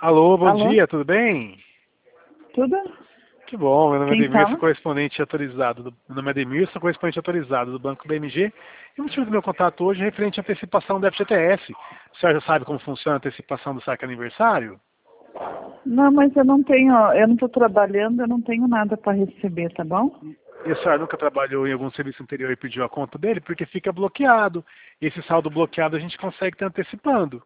Alô, bom Alô? dia, tudo bem? Tudo? Que bom, meu nome é Quem Ademir, sou fala? correspondente autorizado meu nome é Ademir, sou correspondente autorizado do Banco BMG. E o motivo do meu contato hoje é referente à antecipação do FGTS. O senhor já sabe como funciona a antecipação do saque aniversário? Não, mas eu não estou trabalhando, eu não tenho nada para receber, tá bom? E o senhor nunca trabalhou em algum serviço anterior e pediu a conta dele? Porque fica bloqueado. E esse saldo bloqueado a gente consegue estar antecipando.